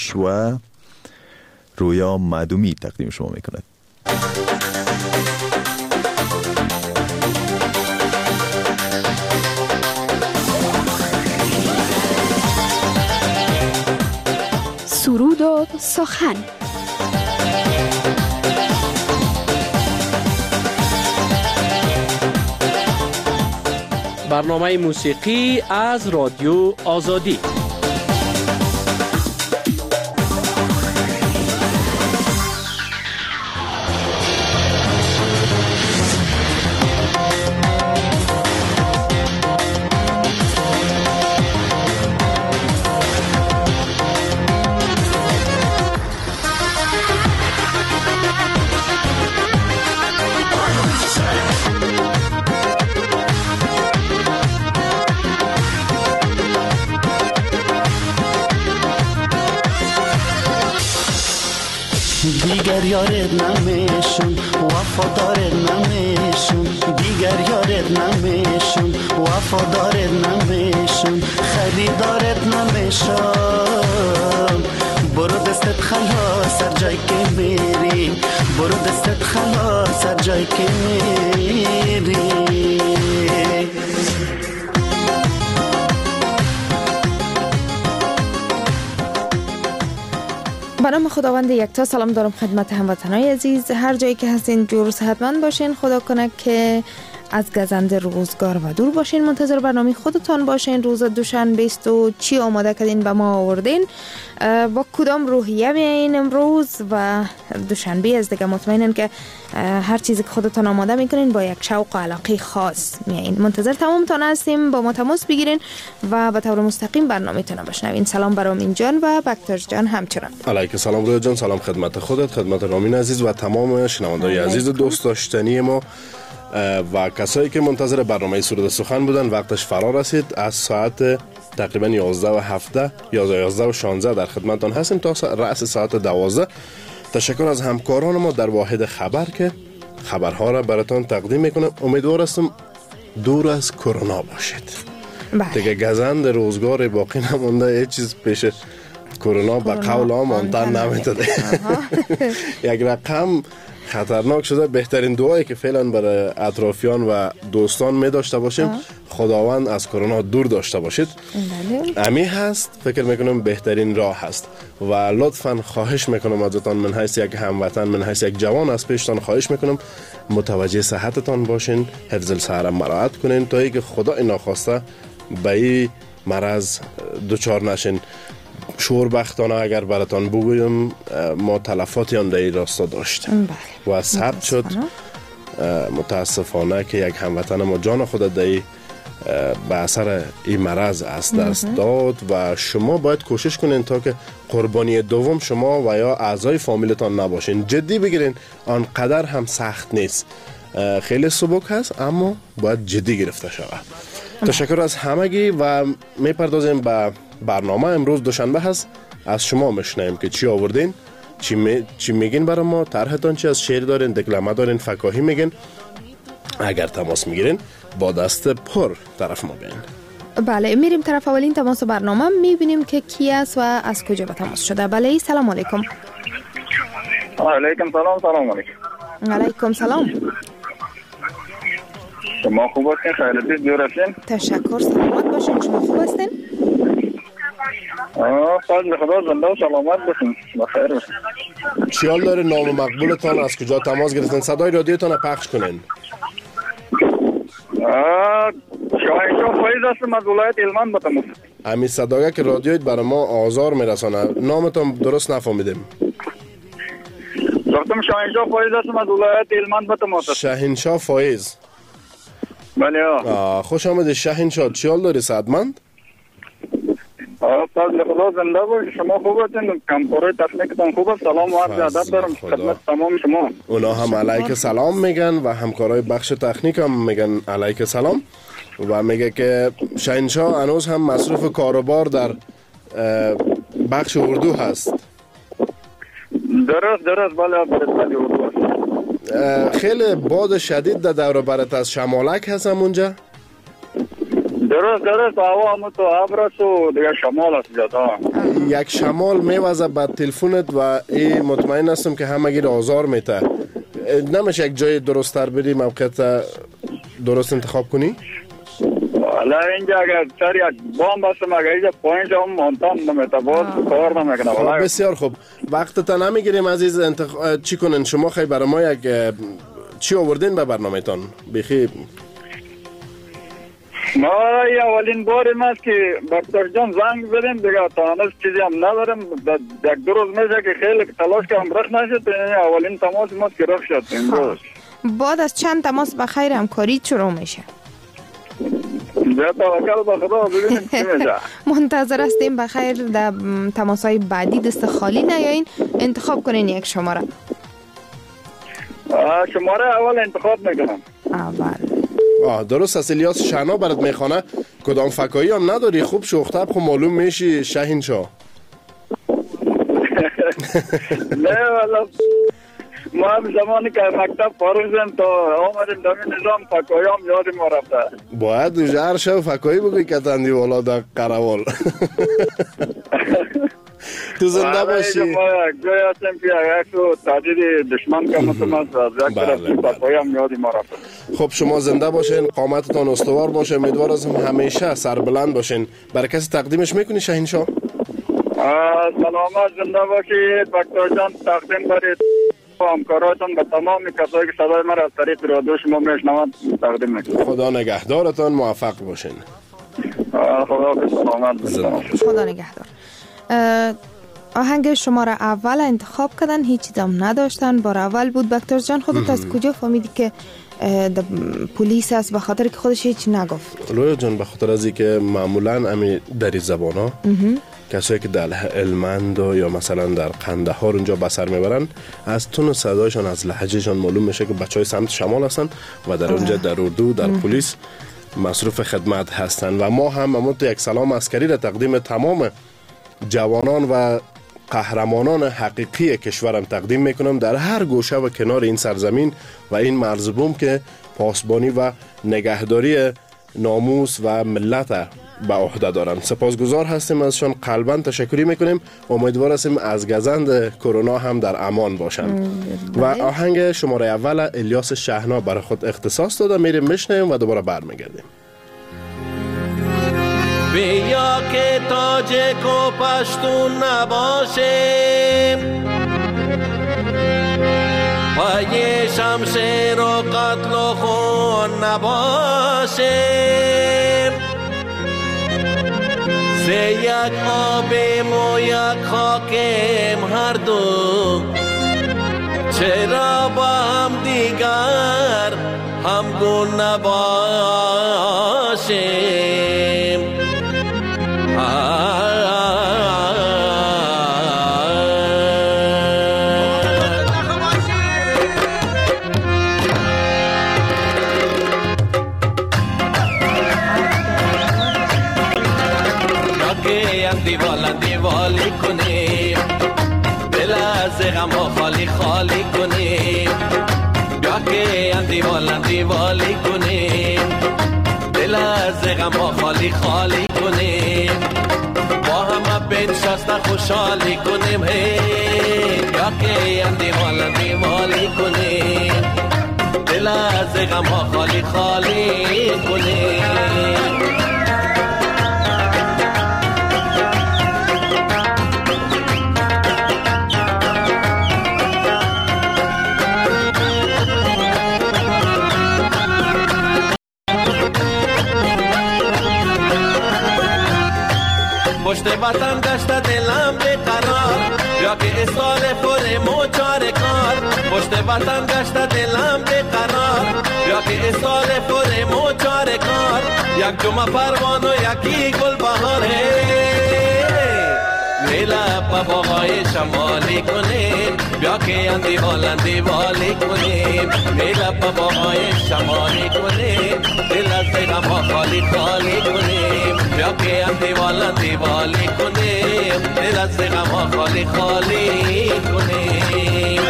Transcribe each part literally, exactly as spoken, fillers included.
و رویا معدومی تقدیم شما میکند. سرود و سخن. برنامه موسیقی از رادیو آزادی. دیگر یارت نمیشم وفادارت نمیشم دیگر یارت نمیشم وفادارت نمیشم خریدارت نمیشم برو دستت خلاص هر جای که میری برو دستت خلاص هر جای که میری. به نام خداوند یکتا سلام دارم خدمت هموطنان عزیز، هر جایی که هستین جور و صحتمند باشین. خدا کنه که از گزند روزگار و دور باشین. منتظر برنامه خودتان باشین. روز دوشنبه است و چی آماده کردین به ما آوردین، با کدام روحیه میایین امروز و دوشنبه است دیگه. مطمئنن که هر چیزی که خودتان آماده میکنین با یک شوق و علاقه خاص میایین. منتظر تمامتان هستیم، با ما تماس بگیرین و به طور مستقیم برنامه تون بشنوین. سلام برام این جان و بکتاش جان همچنان. علیک سلام رویا جان، سلام خدمت خودت، خدمت رامین عزیز و تمام شنوندگان عزیز و دوست داشتنی ما و کسایی که منتظر برنامه سرود سخن بودن. وقتش فرا رسید. از ساعت تقریبا یازده و هفده یازده و شانزده در خدمتتان هستیم تا رأس ساعت دوازده. تشکر از همکاران ما در واحد خبر که خبرها را براتون تقدیم میکنم. امیدوار هستم دور از کرونا باشید. بله. دیگه گزند روزگار باقی نمونده، هیچ چیز پیش کرونا به قول عام آنتن نمیتونه. یک رقم خطرناک شده. بهترین دعایی که فعلا برای اطرافیان و دوستان می داشته باشیم آه. خداوند از کرونا دور داشته باشید. امی هست، فکر میکنم بهترین راه هست و لطفا خواهش میکنم ازتان، من حیث یک هموطن، من حیث یک جوان از پیشتان خواهش میکنم متوجه صحتتان باشین، حفظ الصحه را مراعات کنین تا اینکه خدا ناخواسته به این مرض دچار نشین. شوربختانه اگر براتان بگویم ما تلفاتی هم در این راستا داشتیم و ثبت شد متاسفانه که یک هموطن ما جان خود در به اثر این مرض از دست داد و شما باید کوشش کنین تا که قربانی دوم شما و یا اعضای فامیلتان نباشین. جدی بگیرین، آنقدر هم سخت نیست، خیلی سبک هست اما باید جدی گرفته شود. تشکر از همگی و میپردازیم به برنامه. امروز دوشنبه هست، از شما میشنیم که چی آوردین، چی, می... چی میگین برای ما، طرحتان چی، از شعر دارین، دکلمه دارین، فکاهی میگین. اگر تماس میگیرین با دست پر طرف ما بیاین. بله، میریم طرف اولین تماس برنامه، میبینیم که کی است و از کجا به تماس شده. بله، سلام علیکم. علیکم سلام. سلام علیکم. علیکم سلام. شما خوب هستین؟ خیلیت جور هستین؟ تشکر، سلامت باشین. شما خوب هستین؟ آه فضل خدا، زنده و سلامت باشین، بخیر باشین. چی حال داره؟ نام مقبولتان، از کجا تماس گرفتن؟ صدای رادیوتان پخش کنین. آه شاهنشاه فایز هستم از ولایت هلمند به تماس. همین صدایا که رادیویت برای ما آزار میرسانه. نامتان درست نفهمیدیم. گفتم شاهنشاه فایز هستم از ولایت هلمند به تماس. شاهنشاه فایز. بله. آه خوش آمدید شاهنشاه. چی حال داری؟ صحتمند؟ آه فضل خدا، زنده باشید. شما خوب هستین؟ کمپورای تکنیکتان خوب است؟ سلام و عرض ادب دارم خدمت تمام شما. اونا هم علیک سلام میگن و همکارای بخش تکنیک هم میگن علیک سلام و میگه که شاهنشاه هنوز هم مصروف کاروبار در بخش اردو هست. درست درست بله بله اردو هست. خیلی باد شدید در دور برت از شمالک هستم اونجا؟ درست درست هوا هم تو ابرس و دیگه شمال است زیاده. یک شمال میوزه به تلفنت و این مطمئن هستم که همگی را آزار میته. نمیشه یک جای درست تر بری موقعیت درست انتخاب کنی؟ حالا اینجا اگر سر یک بام بستم اگر اینجا پایین جا هم مانتان نمیته باز کار نمیکنه. بسیار خوب، وقت تا نمیگیریم عزیز. انتخ... چی کنن شما؟ خیلی برای ما یک چی آوردین به برنامه تان؟ بخی ما ای اولین باریم است که دکتر جان زنگ زدیم دیگه تا هنوز چیزی هم ندارم. یک دو روز میشه که خیلی تلاش کردم رخ نشد. اولین تماس ماست که رخ شد امروز. بعد از چند تماس بخیر همکاری شروع میشه. بیا توکل به خدا ببینیم چی میشه. منتظر هستیم بخیر در تماس‌های بعدی دست خالی نیاین، انتخاب کنین یک شماره. شماره اول انتخاب میکنم. اول. آه درست است. الیاس شهنا برات میخوانه. کدام فکایی هم نداری. خوب شوختب خب معلوم میشی شهینشاه. نه والا ما هم زمانی که مکتب فارغ شدم تا آمدیم در نظام فکایی هم یاد ما رفته. باید هر شب فکایی بگوی که تندی والا در قروال. تو زنده باشی. ما جای هستیم که یک تو تحدید دشمن که متمست از یک طرف فکایی هم یاد ما رفته. خب شما زنده باشین، قامتتان استوار باشه، امیدوار هستم همیشه سربلند باشین. برای کسی تقدیمش میکنی شهینشاه؟ سلامت زنده باشید دکتر جان. تقدیم برید همکاراتون به تمام کسایی که صدای من از طریق رادیو شما میشنوند تقدیم میکنم. خدا نگهدارتان، موفق باشین. خدا سلامت باشید. خدا نگهدار. آهنگ شماره اول انتخاب کردن، هیچ چیزام نداشتن. بار اول بود. دکتر جان خودت از کجا فهمیدی که پلیس است؟ به خاطر که خودش هیچ نگفت. رویا جان به خاطر از اینکه معمولا امی در زبان ها کسایی که در هلمند یا مثلا در قندهار اونجا بسر میبرن از تون و صدایشان از لهجهشان معلوم میشه که بچهای سمت شمال هستن و در اونجا در اردو در پلیس مصروف خدمت هستن. و ما هم امروز یک سلام عسکری را تقدیم تمام جوانان و قهرمانان حقیقی کشورم تقدیم میکنم در هر گوشه و کنار این سرزمین و این مرزبوم که پاسبانی و نگهداری ناموس و ملت به عهده دارن. سپاسگزار هستیم ازشان، قلباً تشکری میکنیم. امیدوار هستیم از گزند کرونا هم در امان باشن. و آهنگ شماره اول الیاس شهنا برای خود اختصاص داده، میریم میشنیم و دوباره برمیگردیم. بیا که تاجک و پشتون نباشیم، پای شمشیر و قتل و خون نباشیم. سه یک آبیم و یک خاکیم هر دو، چرا با هم دیگر همگون نباشیم. دیوالا دیوالی کنیم، دل از غم ها خالی خالی کنیم. بیا که دیوالا دیوالی کنیم، دل از غم ها خالی خالی کنیم. با هم بنشسته خوشحالی کنیم. هی بیا که دیوالا دیوالی کنیم، دل از غم ها خالی خالی کنیم. پشت وطن گشته دلم بیقرار، یا که سال فور موچار کار. پشت وطن گشته دلم بیقرار، یا که سال فور موچار کار. یک جمعه پروان و یکی گل بهاره، میلا پا باغای شمالی کنیم. بیا که اندی والی والی کنیم، میلا پا باغای شمالی کنیم. دل از غم ها خالی خالی کنیم. بیا که اندی والی والی کنیم، دل از غم ها خالی خالی کنیم.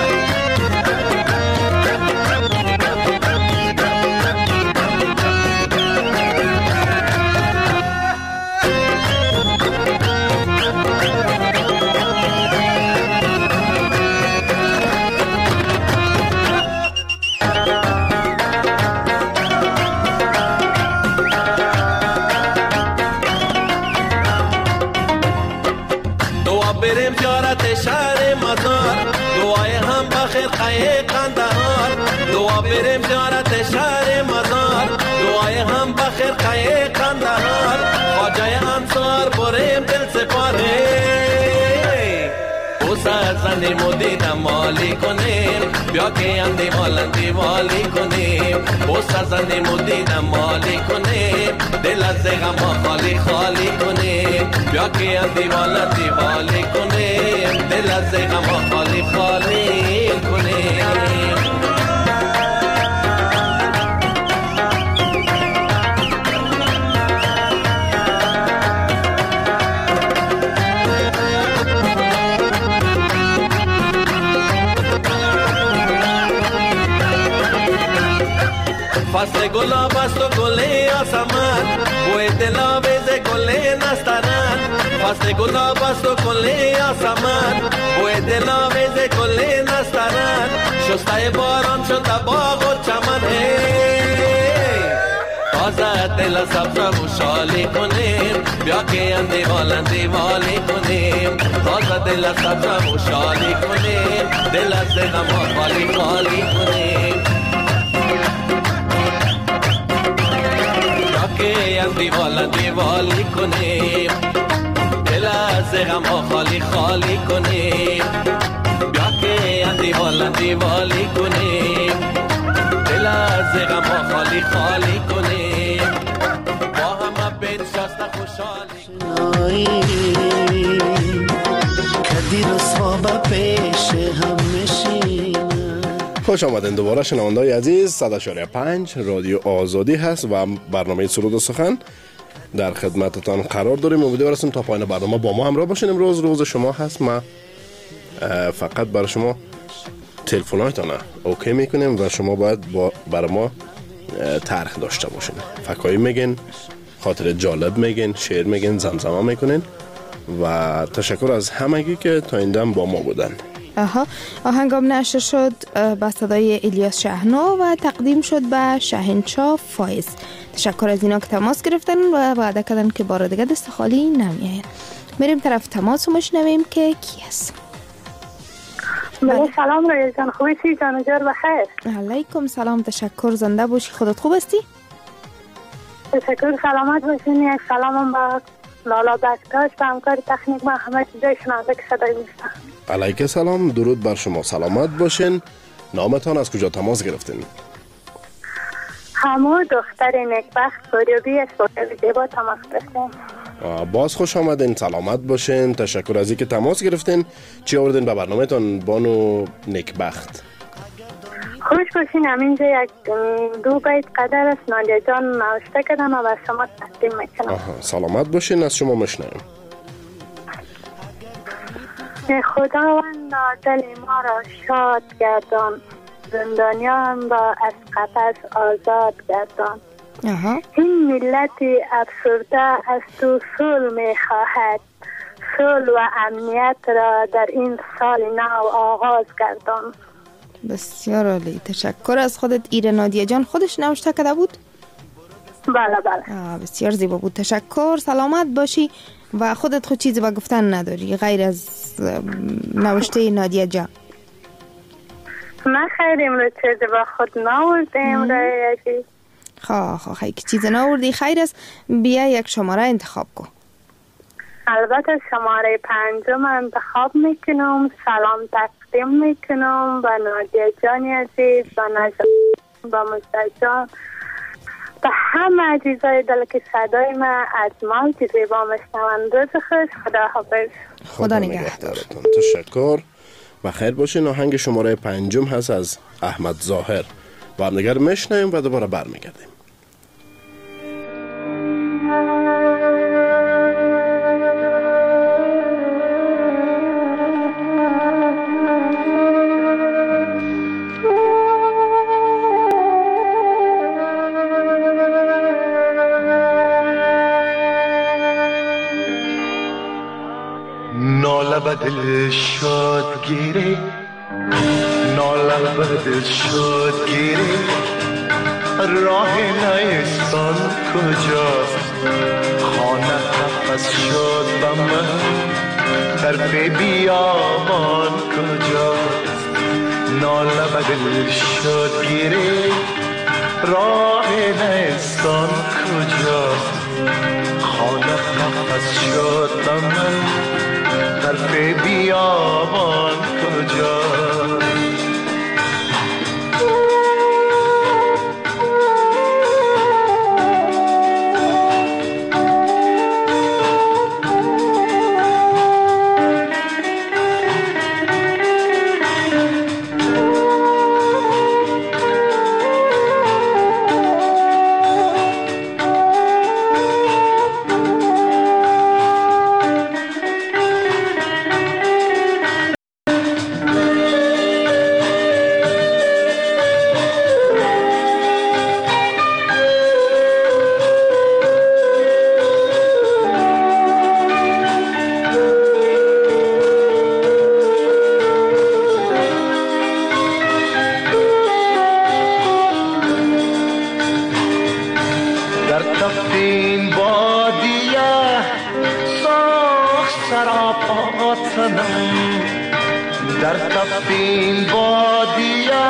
بریم زیارت شهر مزار دعای هم بخیر خیه قندهار دعا بریم زیارت شهر مزار دعای هم بخیر خیه قندهار خواجه انصار بریم دل سپاره زنیم و دیدم مالی کنیم بیا که هم دیوالن دیوالی کنیم بوسه زنیم و دیدم مالی کنیم دل از غم خالی خالی کنیم بیا که هم دیوالن دیوالی کنیم دل از غم خالی خالی کنیم فصل گلاب است و گل آسمان بوی دلاویز گل نسترن فصل گلاب است و گل آسمان بوی دلاویز گل نسترن شسته باران شده باغ و چمن تازه دل سبز و شالی کنیم بیا که هم دیوالن دیوالی کنیم تازه دل سبز و شالی کنیم دل از غم خالی خالی کنیم که هم دیوالا دیوالی کنیم دل از غم خالی خالی کنیم بیا که هم دیوالا دیوالی کنیم دل از غم خالی خالی کنیم با همه بید شست خوشحالی کدی رسوا با پیش هم میشیم. خوش آمدین دوباره شنونده‌های عزیز. صد و چهار پنج رادیو آزادی هست و برنامه سرود و سخن در خدمتتان قرار داریم. امیدوارم هستیم تا پایان برنامه با ما همراه باشین. امروز روز شما هست، ما فقط برای شما تلفن‌هایتان اوکی میکنیم و شما باید با برای ما طرح داشته باشین. فکایی میگین، خاطر جالب میگین، شعر میگین، زمزمه میکنین و تشکر از همگی که تا این دم با ما بودن. آها، آهنگام نشر شد با صدای الیاس شهنا و تقدیم شد به شاهنشاه فایز. تشکر از اینا که تماس گرفتن و وعده کردن که بار دیگه دست خالی نمیاین. میریم طرف تماس و مشنویم که کی است. بله سلام رایز جان، خوبی جان جار بخیر؟ علیکم سلام، تشکر، زنده باشی. خودت خوب هستی؟ تشکر، سلامت باشین. یک سلامم با لالا بکتاش و همکار تکنیک ما همه چیزای شنونده که صدای میشتن. علیکم سلام، درود بر شما، سلامت باشین. نامتان از کجا تماس گرفتین؟ همو دختر نکبخت فریابی از فریابی با تماس گرفتیم. باز خوش آمدین، سلامت باشین. تشکر از اینکه تماس گرفتین. چی آوردین به برنامه‌تان بانو نکبخت؟ خوش باشین. همینجا یک دو بیت قدر است نادیا جان نوشته کردم و به شما تقدیم میکنم. سلامت باشین، از شما مشنویم. خداوند دل ما را شاد گردان، زندانیان را از قفس آزاد گردان. این ملت افسرده از تو صلح می خواهد، صلح و امنیت را در این سال نو آغاز گردان. بسیار عالی، تشکر از خودت. ایره نادیا جان خودش نوشته کرده بود؟ بله بله. بسیار زیبا بود، تشکر، سلامت باشی. و خودت خود چیزی با گفتن نداری غیر از نوشته نادیا جان؟ نه خیر، امروز چیزی با خود ناوردیم رایجی. خواه خواه خیلی که چیز ناوردی خیر است. بیا یک شماره انتخاب کن. البته شماره پنجم انتخاب میکنم. سلام تقدیم میکنم با نادیا جان عزیز، با نجم، با مجد جان، به همه عزیزای دل که صدای من از مال که زیبا مشنوند. روز خوش، خدا حافظ. خدا نگهدارتون. تشکر و خیر باشین. آهنگ شماره پنجم هست از احمد ظاهر و هم دیگر مشنویم و دوباره برمیگردیم. ناله به دل شاد گیری، ناله به دل شاد گیری، راه نیستان کجاست؟ خانه نفس شد به من، طرف بیابان کجاست ناله به دل شد گیره راه نیستان کجاست خانه قفس شد من طرف بیابان کجاست در تفین بادیه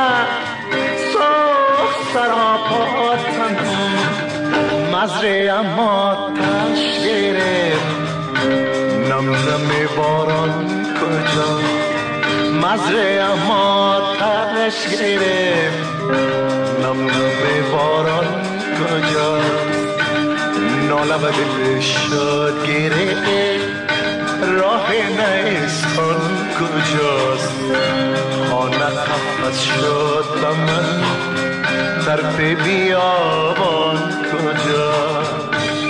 ساخ سراپاتنم مزره اما تش گرفت نم نم باران کجا مزره اما تش گرفت نم نم باران کجا ناله و دل شد گرفت راه نیستان کجاست خانه قفس شد و من طرف بیابان کجاست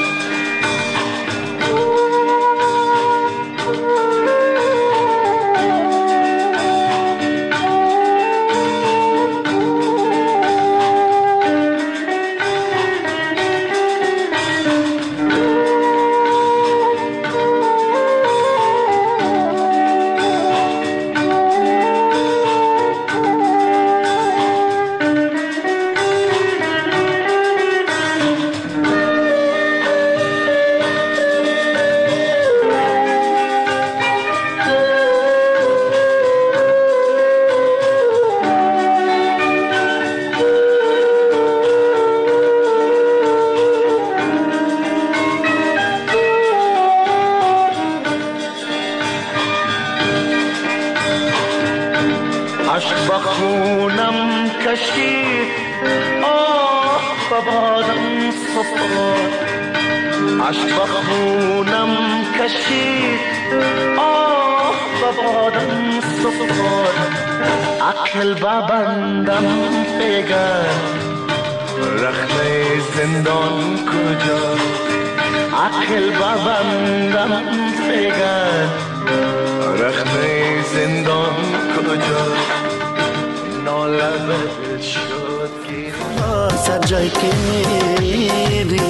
عشق بخونم کشید آه ببادم سفر عقل ببندم بگر رخنه زندان کجا عقل ببندم بگر رخنه زندان کجا ناله به شد گیر سر جای که میری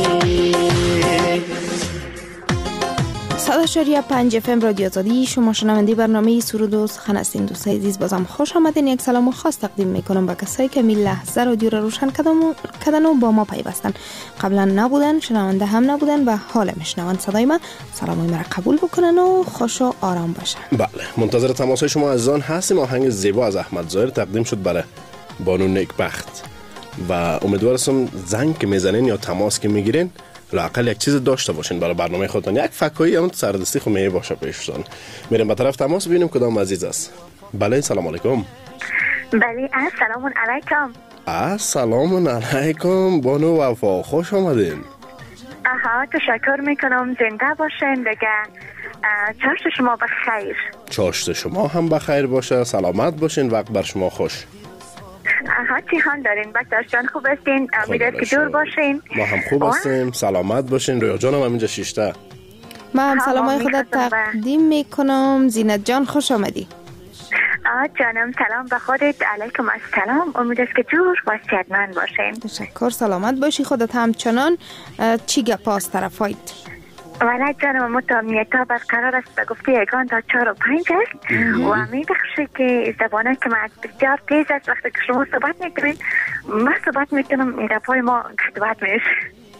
صد پنج اف ام رادیو آزادی شما شنونده برنامه سرود و سخن هستین. دوستای عزیز بازم خوش آمدین. یک سلام و خاص تقدیم میکنم به کسایی که می لحظه رادیو را روشن کردن و با ما پیوستن. قبلا نبودن، شنونده هم نبودن و حالا میشنون صدای من. سلامای مرا قبول بکنن و خوش و آرام باشن. بله، منتظر تماسای شما عزیزان هستیم. آهنگ زیبا از احمد ظاهر تقدیم شد برای بانو نیکبخت و امیدوارم زنگ که میزنین یا تماس که میگیرین لااقل یک چیز داشته باشین برای برنامه خودتان. یک فکایی اون سردستی خو می باشه پیشتون. میریم به طرف تماس ببینیم کدام عزیز است. بله، سلام علیکم. بله، السلام علیکم. السلام علیکم بانو وفا، خوش آمدین. آها، تشکر میکنم. زنده باشین دیگه. چاشت شما بخیر. چاشت شما هم بخیر باشه. سلامت باشین. وقت بر شما خوش. آها، چی حال دارین؟ بکتاش جان خوب هستین؟ امیدوارم که دور باشین. ما هم خوب هستیم. سلامت باشین. رویا جانم هم اینجا شیشته. ما هم سلامای خودت تقدیم میکنم. زینت جان خوش آمدی. آه جانم، سلام به خودت. علیکم السلام. امیدوارم که دور و صحتمند باشین. تشکر، سلامت باشی. خودت همچنان. چی گپاس طرفایت؟ ولی جانم مطمئنیتا برقرار است به گفته یگان تا چهار و پنج است و میبخشی که زبانه که من بسیار تیز است. وقتی که شما صحبت میکنین من صحبت میکنم این رفای ما گفتبت میشه.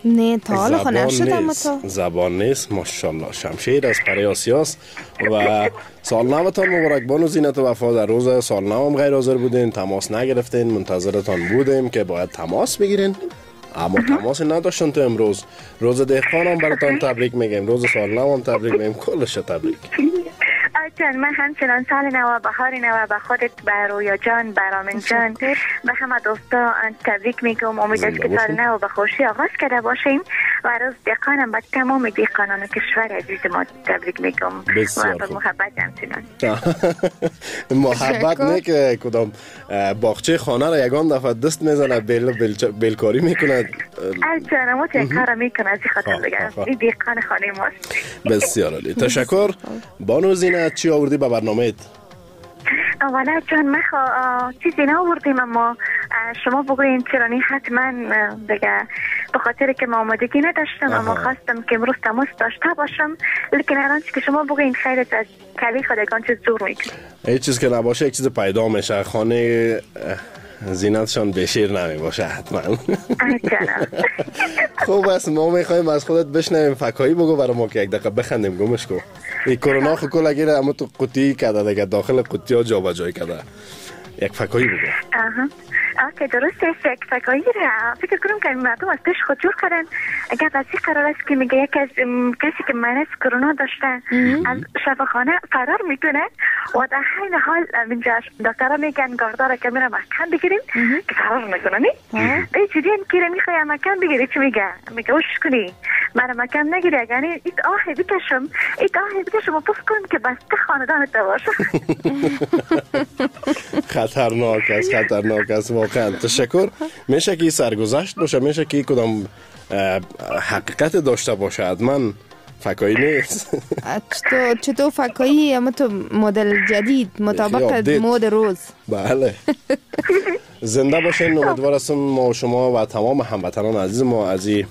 نه تا حالا خو نشد اما تا زبان نیست. ماشاءالله شمشیر از پری آسیاست و سال نوتان مبارک بانو زینت و وفا. در روز سال نو هم غیر حاضر بودین، تماس نگرفتین، منتظرتان بودیم که باید تماس بگیرین اما تماس نداشتن. تو امروز روز دهقان هم براتان تبریک میگیم، روز سال نو هم تبریک میگیم، کلش تبریک. جان من همچنان سال نو، بهار نو به خودت، به رویا جان، به رامین جان، به همه دوستا تبریک میگم. امیدوارم که سال نو به خوشی آغاز کرده باشیم و روز دهقانم به تمام دهقانان کشور عزیز ما تبریک میگم و به محبت همچنان. محبت نه که کدام باغچه خانه را یگان دفعه دست میزنه بیل بیلکاری میکنه. البته ما چه کار میکنه از خاطر بگم این دهقان خانه ماست. بسیار عالی، تشکر. بانو زینت چی آوردی به برنامه‌ت؟ اولا جان ما چیزی نآوردیم اما شما بگوین چرا نی حتما دیگه به خاطر که ما آمادگی نداشتم اما خواستم که امروز تماس داشته باشم، لیکن الان که شما بگوین خیلی از کلی خودگان چیز زور میکنه. هیچ چیز که نباشه یک چیز پیدا میشه. خانه زینتشان بشیر نمی باشه حتما. خوب است، ما میخوایم از خودت بشنویم. فکایی بگو برای ما که یک دقیقه بخندیم. گمش کو این کرونا خو کلا گیره اما تو قوطی کرده دیگه، داخل قوطی ها جا بجای کرده. یک فکایی بگو. آها اوکی درسته. یک فکایی را فکر کنم که مردم از پیش خود جور کردن. اگر بسی قرار است که میگه یک از کسی که مرض کرونا داشته از شفاخانه فرار میکنه و در حین حال اینجا دکترها میگن گاردار که میره محکم بگیریم که فرار میکنه. نی ای چیزی که میخوای محکم بگیری چی میگه؟ میگه وش کنی من محکم نگیری، یعنی این آه بکشم این آه بکشم و پس کنم که بسته خاندان تو باشه. خطرناک است، خطرناک است واقعا. تشکر. میشه که سرگذشت باشه، میشه که کدام حقیقت داشته باشه، حتما فکایی نیست. چطور چطور فکایی اما تو مدل جدید مطابق مود روز. بله. زنده باشین. امیدوار هستم ما شما و تمام هموطنان عزیز ما از این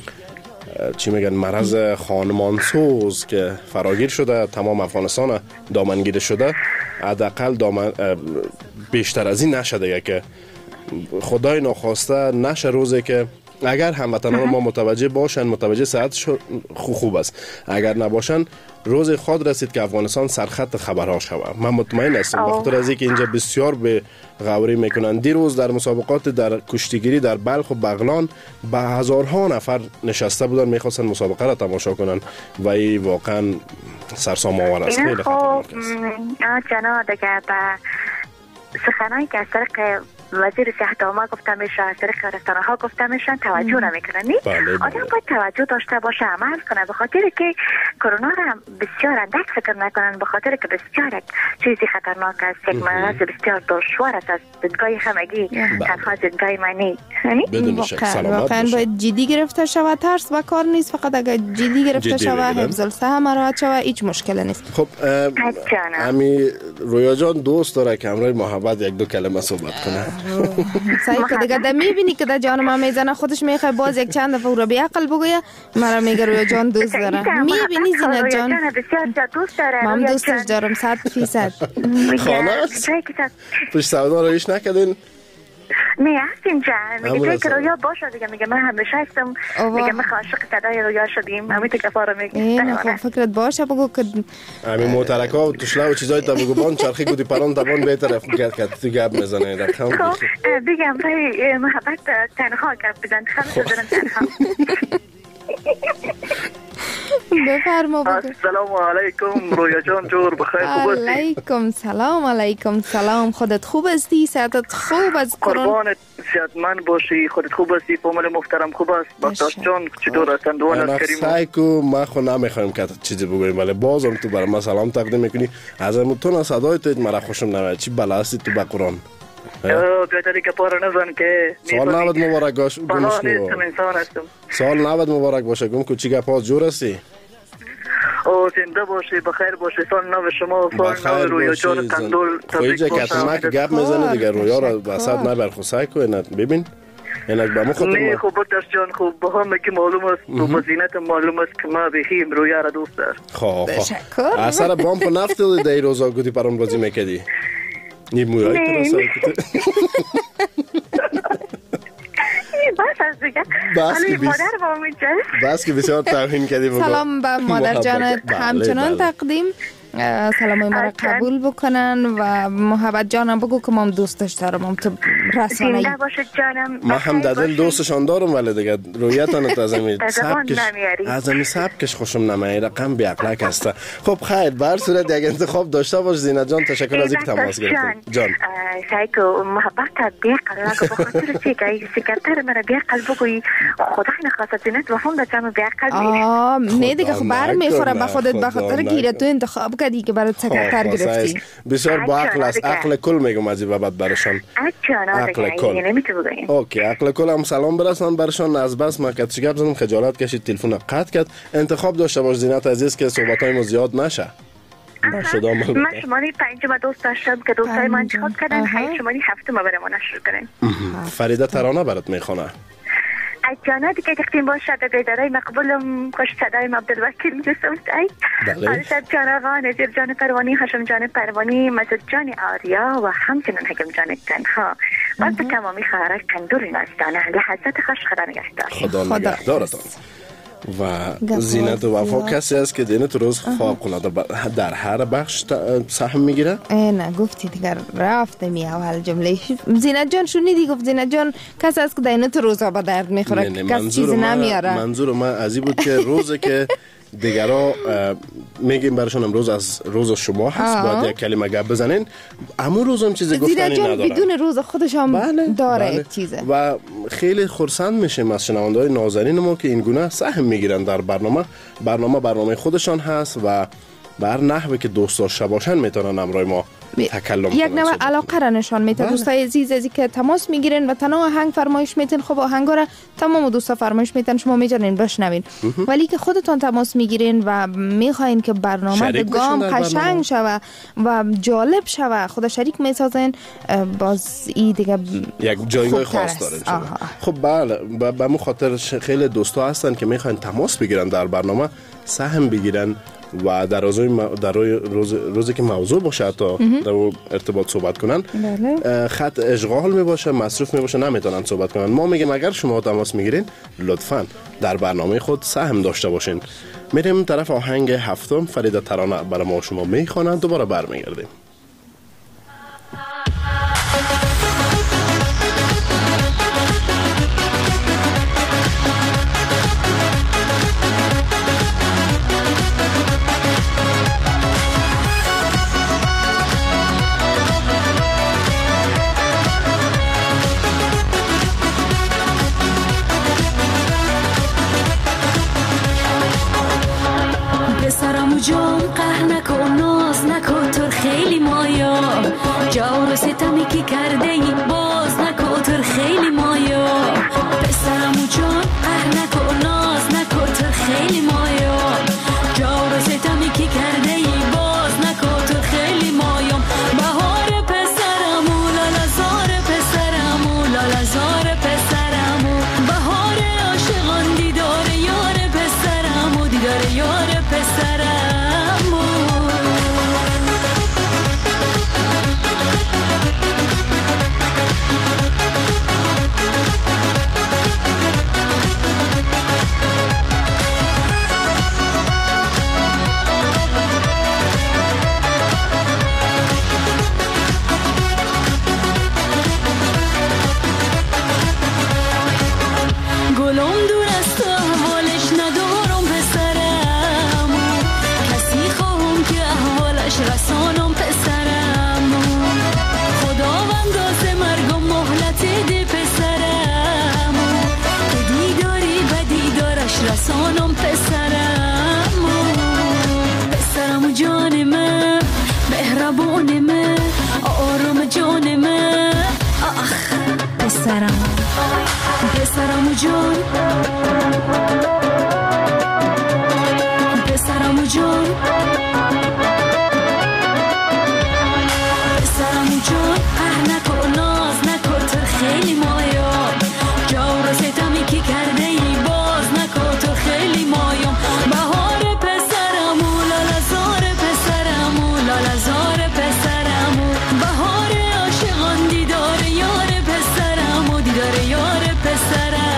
چی میگن مرض خانمانسوز که فراگیر شده، تمام افغانستان دامنگیر شده، حداقل دامن بیشتر از این نشه دیگه، که خدای ناخواسته نشه روزی که اگر هموطنان ما متوجه باشن، متوجه صحت خوب است، اگر نباشن روز خود رسید که افغانستان سرخط خبرها شود. من مطمئن هستم بخاطر از اینکه اینجا بسیار به غوری میکنن. دیروز در مسابقات در کشتیگیری در بلخ و بغلان به هزارها نفر نشسته بودن میخواستن مسابقه را تماشا کنن و این واقعا سرسام آور است. خیلی خطرناک است. جناب دیگه به سخنانی که از طریق وزیر صحت ما گفته میشه، از طریق رسانه ها گفته میشن توجه نمیکنن. نی آدم باید توجه داشته باشه، عمل کنه، به خاطر که کرونا را بسیار اندک فکر نکنن، به خاطر که بسیار چیزی خطرناک است، یک مرض بسیار دشوار است از دیدگاه همگی، تنها دیدگاه منی. بدون شک سلامت واقعا باید جدی گرفته شود. ترس و کار نیست، فقط اگر جدی گرفته شود، حفظ الصحه مراعات شود، هیچ مشکلی نیست. خب امی رویا جان دوست داره که همراه محبت یک دو کلمه صحبت کنه. سعی که دیگه ده میبینی که ده جان ما میزنه، خودش میخواه باز یک چند دفعه او را بی عقل بگویه، مرا میگه رویا جان دوست داره. میبینی زینت جان من دوستش دارم صد فیصد. خانه است پشت سودا رو ایش نکدین؟ نه هستیم جان، میگه جایی که رویا باشه دیگه، میگه من همیشه هستم، میگه من عاشق صدای رویا شدیم، همین تو کفاره میگه. این خب فکرت باشه بگو که همین موترک ها و توشلا و چیزایی تا بگو بان چرخی گودی پران تا بان بهتر گرد کرد تو گرد میزنه در کم بگم برای محبت تنها گرد بزن، خمسه دارم تنها. بفرما بگو. السلام علیکم رویا جان، جور بخیر، خوب هستی؟ علیکم سلام. علیکم سلام. خودت خوب هستی؟ صحتت خوب است؟ قربانت، صحتمند باشی، خودت خوب هستی؟ فامیل محترم خوب است؟ بختاش جان چطور هستن؟ دوان از کریم. سعی کو ما خو نمیخوایم که چیزی بگویم، ولی بازم تو برام سلام تقدیم میکنی. از تو صدای تو مرا خوشم نمیاد. چی بلا هستی تو به قرآن؟ بیادری که پاره نزن که سال نوت مبارک باشه. بلا نیستم، انسان هستم. سال نوت مبارک باشه. گم کو چی گپاس جور هستی؟ او زنده باشی، بخیر باشی. سال نو شما، سال نو رویا جان قندول تبریک باشه. خیلی که ما که گپ میزنه دیگه رویا را وسط نبر خو سعی کو اینا ببین. اینا به ما خاطر نه خوب داشت جان، خوب به هم که معلوم است، تو مزینت معلوم است که ما بهیم رویا را دوست دارم. خب خب اثر بامپ نفت دی روزا گودی پرام بازی میکردی. نی مویای تو سعی کت. بس از دیگه بس که مادر با میجه بس که بسیار توهین کردیم. سلام به مادر جانت همچنان تقدیم. سلامای ما را قبول بکنن و محبت جانم بگو که ما دوستش دارم. تو رسانه‌ای زنده باشد جانم. ما هم در دل دوستشان دارم ولی دیگه رویتان از همین سبکش از همین سبکش خوشم نمیاد. رقم بی‌عقلک است. خب خیر بر صورت یک انتخاب داشته باش زینت جان. تشکر از اینکه تماس گرفتید جان. سعی کو محبت بی‌عقل نگو به خاطر چی که سکرتر مرا بی‌عقل بگویی خدا نخواست زینت و هم داشتم بی‌عقل. آه نه دیگه خب بر میخوره به خودت به خاطر گیره تو انتخاب کردی که برات سکرتر گرفتی. بسیار با عقل است. عقل کل میگم از این بعد برشان. عقل کل. اوکی عقل کل هم سلام برسان برشان. از بس ما کتش گپ زدم خجالت کشید تلفن قطع کرد. انتخاب داشته باش زینت عزیز که صحبت‌های ما زیاد نشه. من شماری پنجم دوست داشتم که دوستای من انتخاب کردن. هی شماری هفتم برای ما نشر کنن. فریده ترانه برات میخونه. اجانا دیگه دختیم باشه به بیدارای مقبولم خوش صدای عبدالوکیل جسوست ای فرشد جان آقا نظیر جان پروانی هاشم جان پروانی مسعود جان آریا و همچنین حکم جان تنها و به تمامی خواهرک تندور نازدانه لحظت خوش خدا نگهدار. خدا نگهدارتان. و زینت و وفا کسی است که دینه تو روز فوق‌العاده در هر بخش سهم میگیره؟ نه گفتی دیگر رفته می اول جمله. زینت جان شنیدی گفت زینت جان کسی است که دینه تو روزها به درد میخوره کسی چیزی نمیاره. منظور من از این بود که روزی که دیگرها میگیم برشان امروز از روز شما هست باید یک کلمه گپ بزنین امون روز هم چیزی گفتنی ندارن. بدون روز خودش هم بله، داره بله. یک چیزه و خیلی خرسند میشیم از شنونده های نازنین ما که این گونه سهم میگیرن در برنامه. برنامه برنامه خودشان هست و بر نحوی که دوست داشته باشن میتونن امروی ما تکلم یک نوع علاقه را نشان میده. دوستای عزیز ازی که تماس میگیرین و تنها آهنگ فرمایش میتین خب آهنگا را تمام دوستا فرمایش میتن شما میتونین بشنوین ولی که خودتون تماس میگیرین و میخواین که برنامه دگام قشنگ شوه و جالب شوه خود شریک میسازین باز ای دیگه یک جایگاه خاص داره. خب بله به مو خاطر خیلی دوستا هستن که میخواین تماس بگیرن در برنامه سهم بگیرن و در روز در روز روزی که موضوع باشه تا در ارتباط صحبت کنن بله. خط اشغال می باشه مصروف می باشه نمیتونن صحبت کنن. ما میگیم اگر شما تماس میگیرین لطفاً در برنامه خود سهم داشته باشین. میریم طرف آهنگ هفتم فریده ترانه برای ما شما میخوانند دوباره برمیگردیم. جان قهر نکن ناز نکن تو خیلی مایا جور و ستمی که کرده ای باز نکن تو خیلی مایا پسرم جان قهر نکن ناز نکن تو خیلی مایا جور و ستمی که کرده ای باز نکن تو خیلی مایا بهار پسرم و لالزار پسرم و لالزار پسرم و بهار عاشقان دیدار یار پسرم و دیدار یار پسرم رسانم پسرم پسرم جان من مهربان من آرام جان من آخ پسرم پسرم جان پسرم جان پسرم جان اه نکن ناز نکن تو خیلی مایا جور ستمی که کرده ای باز نکن تو خیلی مایا بهار پسرم و لالزار پسرم و لالزار پسرم و بهار عاشقان دیدار یار پسرم و دیدار یار پسرم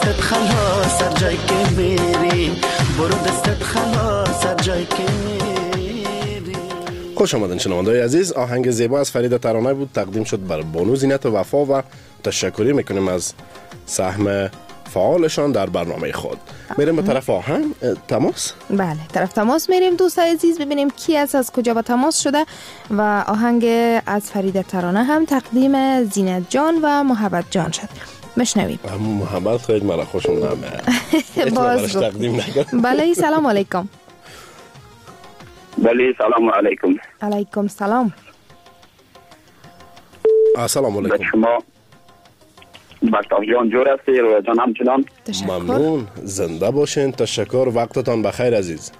دستت خلاص هر جای که میری، برو دستت خلاص هر جای که میری. خوش آمدین شنونده‌های عزیز. آهنگ زیبا از فرید ترانه بود، تقدیم شد بر بانو زینت و وفا و تشکری میکنیم از سهم فعالشان در برنامه خود. میریم به طرف آهنگ تماس. بله، طرف تماس میریم دوستای عزیز، ببینیم کی است، از کجا با تماس شده و آهنگ از فرید ترانه هم تقدیم زینت جان و محبت جان شد. مشنویم. محبت خیلی مرا خوشم نمیاد. باز تقدیم نکرد. بله، سلام علیکم. بله سلام علیکم. علیکم سلام. السلام علیکم. شما بختاف جان جور هستی رو جان همچنان. ممنون، زنده باشین. تشکر، وقتتان بخیر عزیز.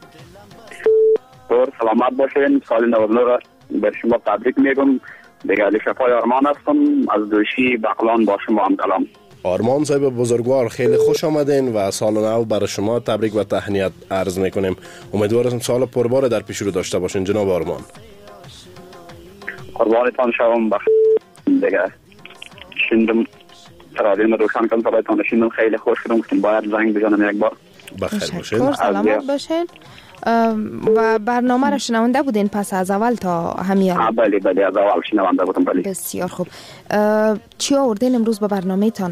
پر سلامت باشین. سال نو را به شما تبریک میگم. دیگه علی شفای آرمان هستم از دوشی بغلان. با شما هم کلام. آرمان صاحب بزرگوار، خیلی خوش آمدین و سال نو برای شما تبریک و تهنیت عرض میکنیم. امیدوارم سال پربار در پیش رو داشته باشین جناب آرمان. قربانتان شوم. بخ دیگه شندم رادیو روشن کنم برایتان. شندم خیلی خوش شدم که باید زنگ بزنم یک بار. بخیر باشین. سلامت باشین. و برنامه را شنونده بودین پس از اول تا همیان؟ بله بله از اول شنونده بودم. بله بسیار خوب. چی آوردین امروز به برنامه تان؟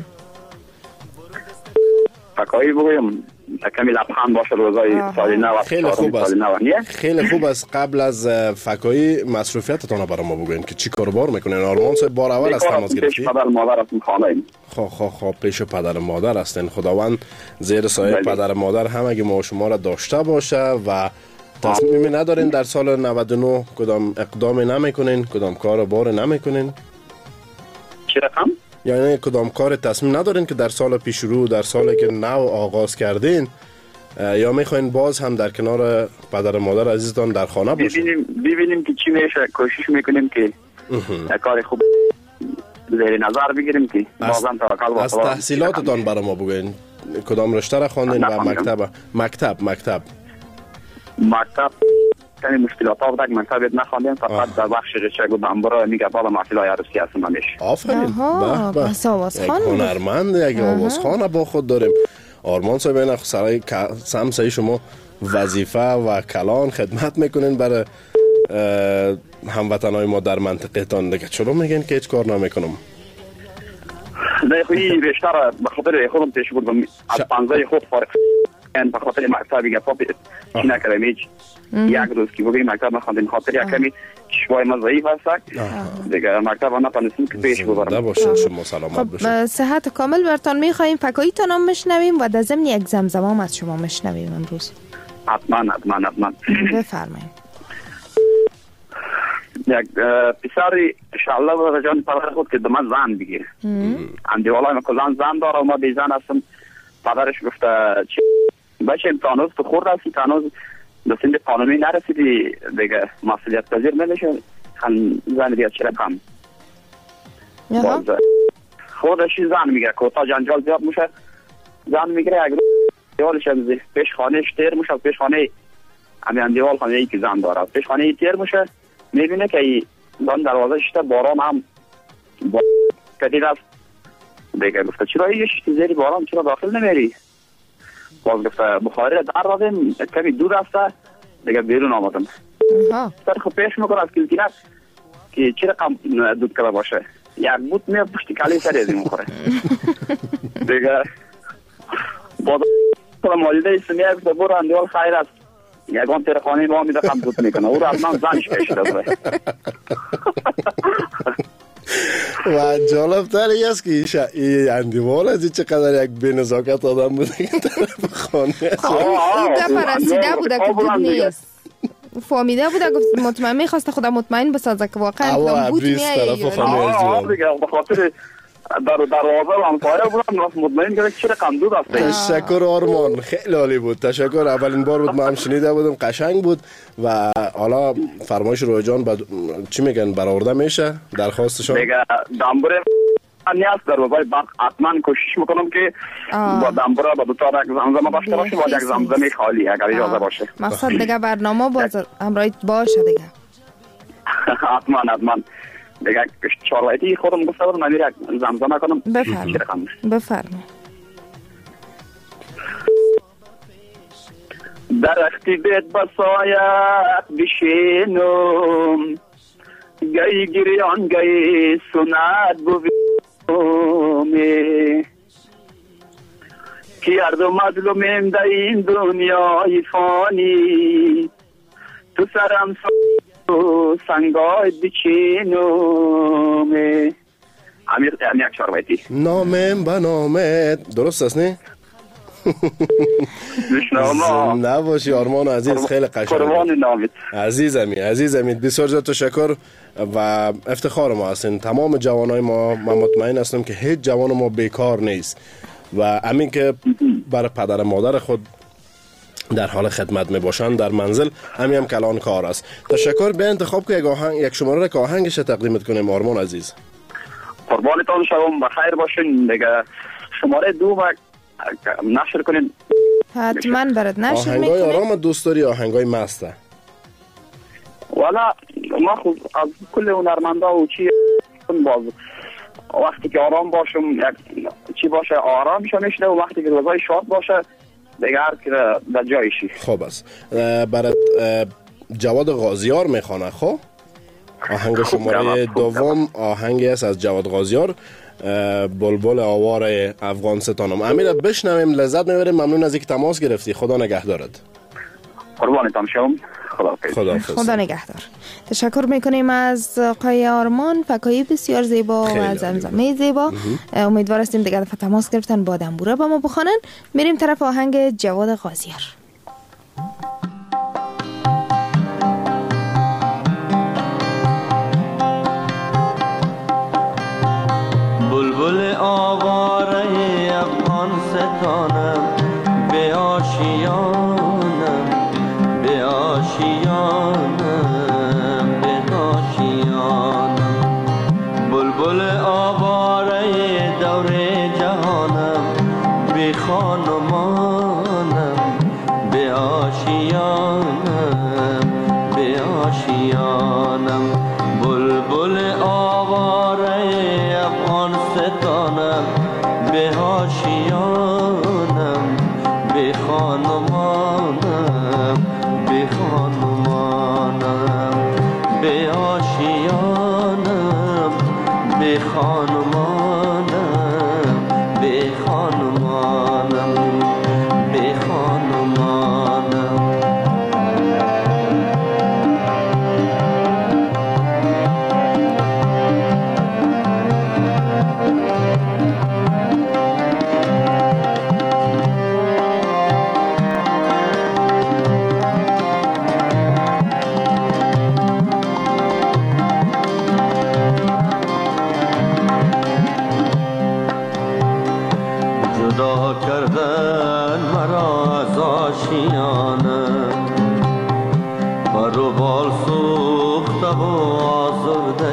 فکایی بگویم کمی لبخند باشه روزای سال نو. خیلی خوب است. خیلی خوب است. قبل از فکایی مصروفیتتان برای ما بگوین که چی کاربار میکنین. آرمان صاحب بار اول از تماس گرفتی؟ پیش پدر مادر هستم خانه. خب خب خب پیش پدر مادر هستین. خداوند زیر سایه پدر مادر همگی ما و شما را داشته باشه و تصمیمی ندارین در سال نود و نه کدام اقدامی نمیکنین، کدام کار بار نمیکنین؟ چی رقم؟ یعنی کدام کار تصمیم ندارین که در سال پیش رو، در سالی که نو آغاز کردین، یا میخواین باز هم در کنار پدر مادر عزیزتان در خانه باشین؟ ببینیم ببینیم که چی میشه. کوشش میکنیم که کار خوب زیر نظر بگیریم که بازم توکل با از تحصیلاتتان برای ما بگوین. کدام رشته را خواندین و مکتب مکتب مکتب مکتب کمی مشکلات ها بود که مکتب نخواندیم، فقط در بخش رشته بودم برای میگه بالا محصولای عروسی هستم همیش. آفرین. به به. پس آوازخوان یک هنرمند، یک آوازخوان با خود داریم. آرمان صاحب این سرای سمسای شما وظیفه و کلان خدمت میکنین برای هموطنای ما در منطقه تان. دیگه چرا میگین که هیچ کار نمیکنم؟ نه خویی رشته را به خاطر خودم پیش بردم. از پانزده خود فارغ به خاطر مکتبی گفت چی نکردم هیچ. یک روز که بگیم مکتب نخواندیم خاطر یک کمی شوای ما ضعیف هست دیگه مکتب نتونستیم که پیش ببرم. باشین شما سلامت باشین. خب صحت کامل برتان میخواییم. فکایی تان هم مشنویم و در ضمن یک زمزمه از شما مشنویم امروز. حتما حتما حتما. بفرمایید. یک پسری انشاءالله برای جان پدر خود که دم زن بگیره. اندیوالای ما کلان زن داره و ما بی زن هستم. پدرش گفته چی بچه امتحانات تو خورد هستی، تنوز به سند قانونی نرسیدی، دیگه مسئولیت پذیر نمیشه. خان زن دیگه چرا کم خودشی زن میگه که تا جنجال زیاد میشه. زن میگیره اگر دیوالش از پیش خانهش تیر میشه، پیش خانه همین دیوال خانه ای که زن داره پیش خانه ای تیر میشه، میبینه که زن دروازه شده باران هم با کدید است. دیگه گفته چرا یه شتی زیری باران چرا داخل نمیری؟ باز گفته بخاری را در دادیم کمی دور رفته دیگه بیرون آمدم. سر خب پیش میکنه از کلتینت که چی رقم دود کرده باشه. یک بود میاد پشتی کلی سر ازی میخوره دیگه باز مالیده اسمیه گفته برو اندیوال خیر است یکان تیر خانه ما میده خم دود میکنه. او را از من زنش کشیده بره. و جالب تر ای است که این اندیوال از این چقدر یک بی نزاکت آدم بوده که طرف خانه او ده پرستیده بوده که دود نیست، فهمیده بوده گفت مطمئن میخواسته خودم مطمئن بسازه که واقعا بود میایی. آه دیگه بخاطر در دروازه لامپایه بودم مطمئن که چه رقم دود است. تشکر آرمان، خیلی عالی بود. تشکر. اولین بار بود ما هم شنیده بودم، قشنگ بود. و حالا فرمایش روی جان بد... چی میگن برآورده میشه درخواستشون دیگه دنبره نیاز در روزای بعد حتما کوشش میکنم که با دنبره با دو تا یک زمزمه داشته باشه، با یک زمزمه خالی اگر اجازه باشه. مقصد دیگه برنامه باز همراهی باشه دیگه. حتما حتما دیگه چهارایتی خودم گفته بودم من یک زمزمه کنم. بفرمایید بفرمایید. درختی بیت بسایت بشینم گئی گریان گئی سنت بویمی که هر دو مظلومیم در این دنیای فانی تو سرم سو سنگای بچینم. امیر یک چهار بیتی. نامم به نامت درست است نه؟ زنده باشی آرمان عزیز، خیلی قشنگ. قربان نامت عزیزمی عزیزمی بسیار زیاد تشکر و افتخار ما هستین. تمام جوانای ما، من مطمئن هستم که هیچ جوان ما بیکار نیست و همین که برای پدر مادر خود در حال خدمت می باشند در منزل، همین هم کلان کار است. تشکر. به انتخاب که یک آهنگ، یک شماره را که آهنگش تقدیمت کنیم آرمان عزیز. قربانتان شوم، بخیر باشین. دیگه شماره دو و نشر کنین. حتما برات نشر میکنیم. آهنگای آرام دوست داری آهنگای مسته؟ والا ما خود از کل هنرمندا و چی باز وقتی که آرام باشم چی باشه آرام میشه میشنه، و وقتی که روزای شاد باشه دیگه هر که در جایشی. خوب است. برات جواد غازیار میخوانه. خب آهنگ شماره دوم آهنگی است از جواد غازیار، بلبل آوار افغانستانم. امیر بشنویم، لذت میبریم. ممنون از اینکه تماس گرفتی. خدا نگهدارت. قربانتان شوم. خدا خدا نگهدار. تشکر میکنیم از آقای آرمان، فکایی بسیار زیبا و زمزمه زیبا. امیدوار هستیم دیگه دفعه تماس گرفتن با دنبوره با ما بخوانن. میریم طرف آهنگ جواد غازیار. بلبل آواره افغانستانم، به آشیانم به آشیانم به آشیانم. بلبل آواره دور جهانم، به خانمانم به آشیانم به آشیانم. بلبل آواره افغانستانم، به آشیانم به خانمانم به خانمانم به آشیانم به خانمانم به خانمانم به خانمانم. کردن مرا از آشیانم، بر و بال سوخته و آزرده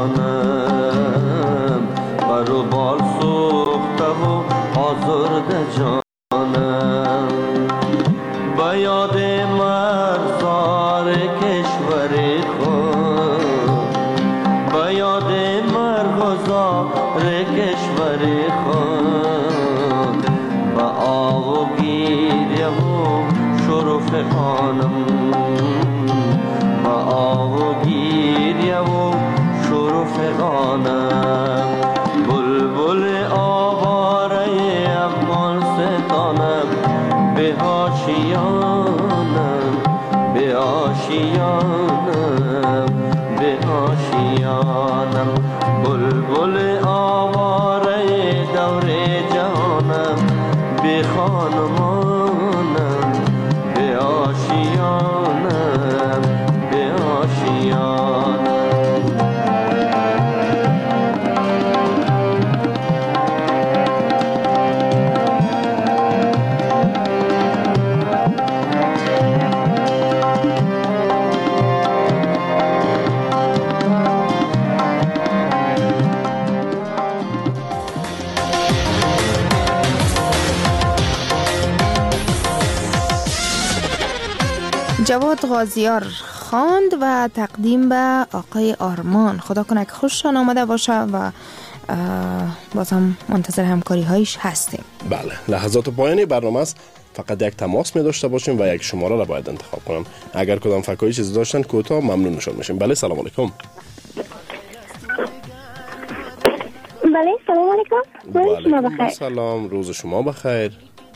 جانم، بر و بال سوخته و آزرده جانم. به یاد مرزار کشور خود، به یاد مرغزار کشور خود، با آب و گیریه و شرف خانم، با آب و گیریه و شرف خانم. بلبل آواره افغانستانم، به آشیانم به آشیانم به آشیانم. بلبل آواره دور جهانم، به خانمانم به آشیانم به آشیانم. جواد غازیار خواند و تقدیم به آقای آرمان. خدا کنه که خوششان آمده باشه و باز هم منتظر همکاری هایش هستیم. بله، لحظات پایانی برنامه است. فقط یک تماس می داشته باشیم و یک شماره را باید انتخاب کنم. اگر کدام فکایی چیزی داشتن کوتاه ممنونشون میشیم. بله سلام علیکم. بله سلام علیکم. روز شما بخیر. سلام، روز شما بخیر.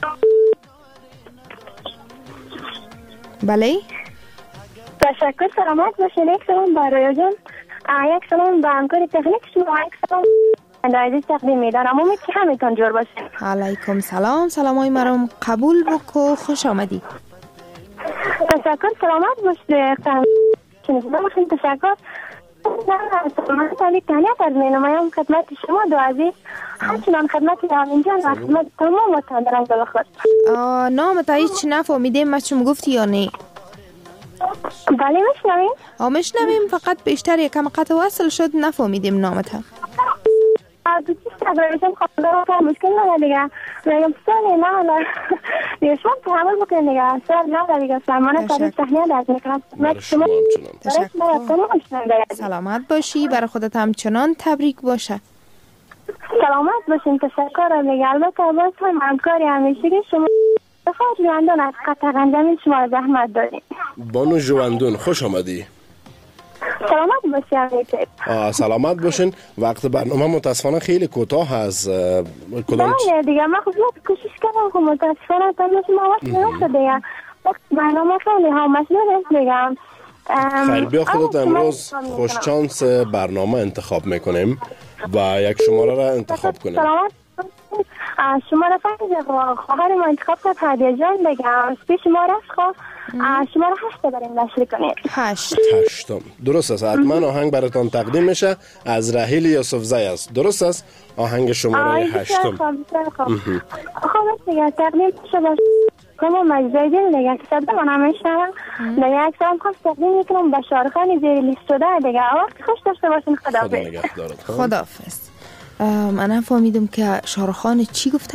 بله تشکر، سلامت باشین. یک سلام با رویا جان، یک سلام با همکار تکنیک شما، یک سلام عزیز تقدیم میدارم. امید که همتون جور باشین. علیکم سلام. سلامای مرام قبول بکو، خوش آمدی. تشکر، سلامت باشید. باشین تشکر. سلامت علی تانیت از می نمایم خدمت شما دو عزیز، همچنان خدمت رامین جان و خدمت تمام وطن دارم دل خود. نام تا هیچ نفهمیدیم ما چون گفتی یا نه؟ بله میشنویم. آه میشنویم، فقط بیشتر یکم قطع وصل شد نفهمیدیم نامت هم. دو چیز تقریبا خواهده رو مشکل نداره دیگه. میگم سالی نه نه دیگه شما تحمل بکنید دیگه. سال نه دیگه سلمانه کاری صحنه درد میکنم. شما همچنان. سلامت باشی، برای خودت همچنان تبریک باشه. سلامت باشین. تشکر دیگه. البته باز هم همکاری همیشه شما بخواد جواندون از قطع غنجمی شما زحمت داریم. بانو جواندون خوش آمدی. سلامت باشین. سلامت باشین. وقت برنامه متاسفانه خیلی کوتاه هست. کدام بله دیگه من خود کوشش کردم که متاسفانه تا ما وقت نمیشه دیگه. وقت برنامه خیلی ها مسئول است دیگه. خیر بیا خودت امروز خوش چانس برنامه انتخاب میکنیم و یک شماره را انتخاب کنیم. سلامت شماره پنج خواهر ما انتخاب کرد هدیه جان بگم پیش ما رفت خواه شماره هشت بریم نشری کنید. هشت هشتم درست است. حتما آهنگ براتان تقدیم میشه از رحیل یوسفزی است. درست است آهنگ شماره هشتم. خب دیگه تقدیم میشه باشه کما مجزای دل دیگه که صدا من همیشنم دیگه یک سلام خواست تقدیم میکنم به شارخان زیر لیست شده دیگه. وقت خوش داشته باشین. خداحافظ. خداحافظ. من هم فهمیدم که شارخان چی گفتن؟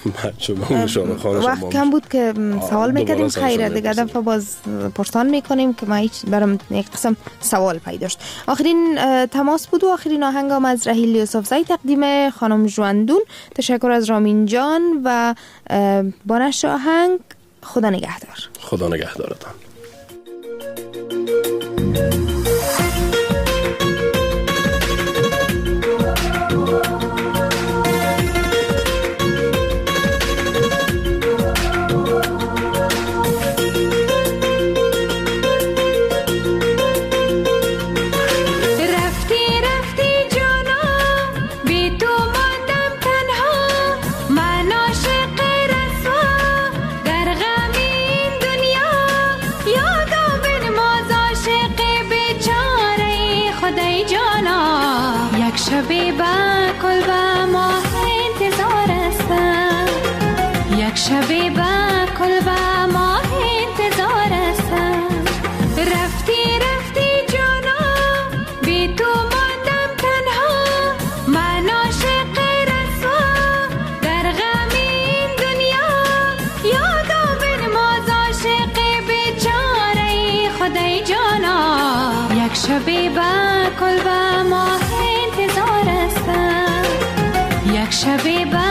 وقت کم بود که سوال میکردیم. خیره دیگه دفعه باز پرسان میکنیم که ما هیچ برام یک قسم سوال پیدا شد. آخرین تماس بود و آخرین آهنگ هم از رحیل یوسفزی تقدیم خانم جواندون. تشکر از رامین جان و بانش آهنگ. خدا نگهدار. خدا نگهدارتان. شبی با کل با ماه انتظار هستم. یک شبی با کل با ماه انتظار هستم. رفتی رفتی جانا بی تو ماندم تنها. من عاشق رسوا در غم این دنیا. یادم بنواز عاشق بیچاره خدای جانا. یک شبی با کل با ماه یک شبی با